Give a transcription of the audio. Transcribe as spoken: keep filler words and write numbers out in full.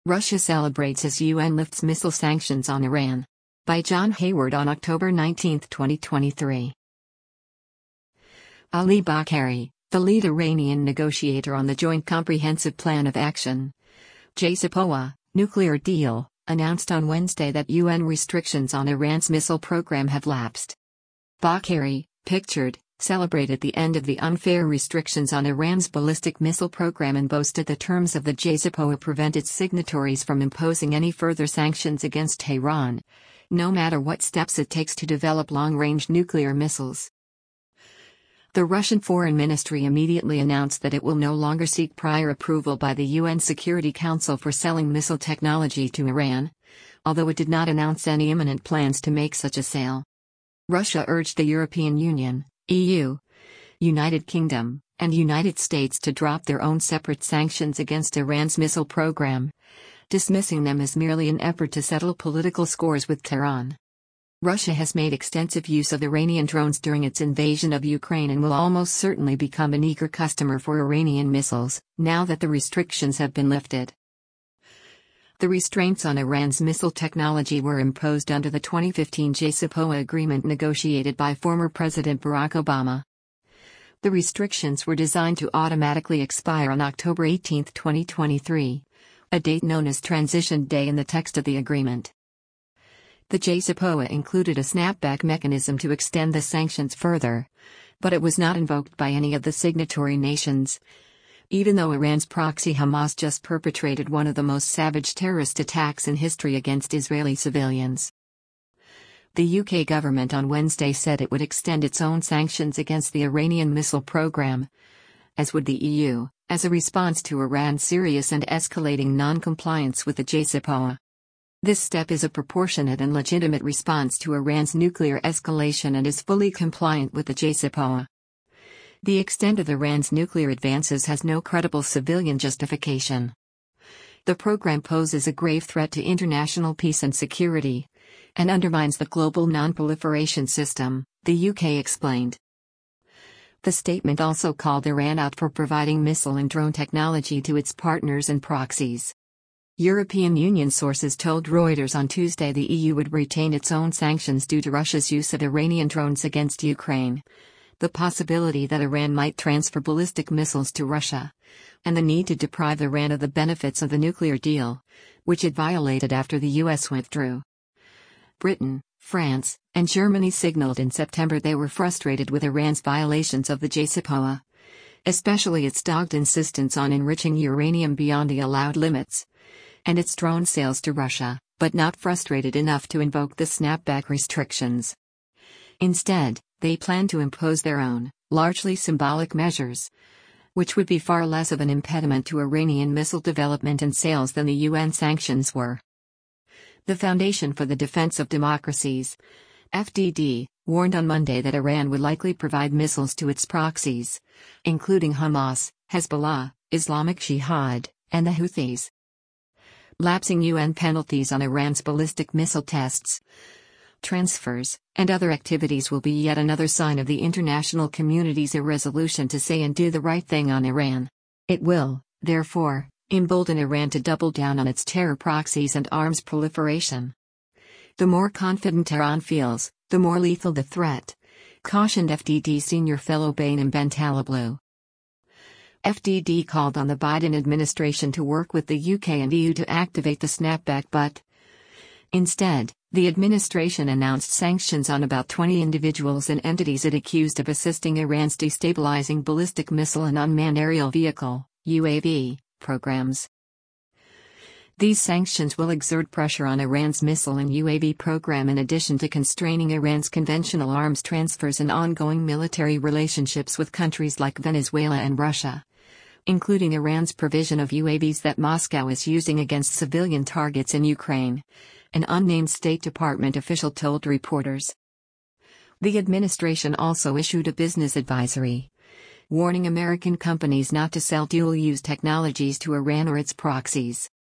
Russia celebrates as U N lifts missile sanctions on Iran. By John Hayward on October nineteenth, twenty twenty-three. Ali Bagheri, the lead Iranian negotiator on the Joint Comprehensive Plan of Action, J C P O A, nuclear deal, announced on Wednesday that U N restrictions on Iran's missile program have lapsed. Bagheri, pictured, celebrated the end of the unfair restrictions on Iran's ballistic missile program and boasted the terms of the J C P O A prevent its signatories from imposing any further sanctions against Tehran, no matter what steps it takes to develop long-range nuclear missiles. The Russian Foreign Ministry immediately announced that it will no longer seek prior approval by the U N Security Council for selling missile technology to Iran, although it did not announce any imminent plans to make such a sale. Russia urged the European Union, E U, United Kingdom, and United States to drop their own separate sanctions against Iran's missile program, dismissing them as merely an effort to settle political scores with Tehran. Russia has made extensive use of Iranian drones during its invasion of Ukraine and will almost certainly become an eager customer for Iranian missiles, now that the restrictions have been lifted. The restraints on Iran's missile technology were imposed under the twenty fifteen J C P O A agreement negotiated by former President Barack Obama. The restrictions were designed to automatically expire on October eighteenth, twenty twenty-three, a date known as Transition Day in the text of the agreement. The J C P O A included a snapback mechanism to extend the sanctions further, but it was not invoked by any of the signatory nations, even though Iran's proxy Hamas just perpetrated one of the most savage terrorist attacks in history against Israeli civilians. The U K government on Wednesday said it would extend its own sanctions against the Iranian missile program, as would the E U, as a response to Iran's serious and escalating non-compliance with the J C P O A. This step is a proportionate and legitimate response to Iran's nuclear escalation and is fully compliant with the J C P O A. The extent of Iran's nuclear advances has no credible civilian justification. The program poses a grave threat to international peace and security, and undermines the global non-proliferation system, the U K explained. The statement also called Iran out for providing missile and drone technology to its partners and proxies. European Union sources told Reuters on Tuesday the E U would retain its own sanctions due to Russia's use of Iranian drones against Ukraine, the possibility that Iran might transfer ballistic missiles to Russia, and the need to deprive Iran of the benefits of the nuclear deal, which it violated after the U S withdrew. Britain, France, and Germany signaled in September they were frustrated with Iran's violations of the J C P O A, especially its dogged insistence on enriching uranium beyond the allowed limits, and its drone sales to Russia, but not frustrated enough to invoke the snapback restrictions. Instead, they plan to impose their own, largely symbolic measures, which would be far less of an impediment to Iranian missile development and sales than the U N sanctions were. The Foundation for the Defense of Democracies, F D D, warned on Monday that Iran would likely provide missiles to its proxies, including Hamas, Hezbollah, Islamic Jihad, and the Houthis. Lapsing U N penalties on Iran's ballistic missile tests, transfers, and other activities will be yet another sign of the international community's irresolution to say and do the right thing on Iran. It will, therefore, embolden Iran to double down on its terror proxies and arms proliferation. The more confident Tehran feels, the more lethal the threat, cautioned F D D senior fellow Bainam Bentaleblu. F D D called on the Biden administration to work with the U K and E U to activate the snapback, but instead, the administration announced sanctions on about twenty individuals and entities it accused of assisting Iran's destabilizing ballistic missile and unmanned aerial vehicle, U A V, programs. These sanctions will exert pressure on Iran's missile and U A V program in addition to constraining Iran's conventional arms transfers and ongoing military relationships with countries like Venezuela and Russia, including Iran's provision of U A Vs that Moscow is using against civilian targets in Ukraine, an unnamed State Department official told reporters. The administration also issued a business advisory, warning American companies not to sell dual-use technologies to Iran or its proxies.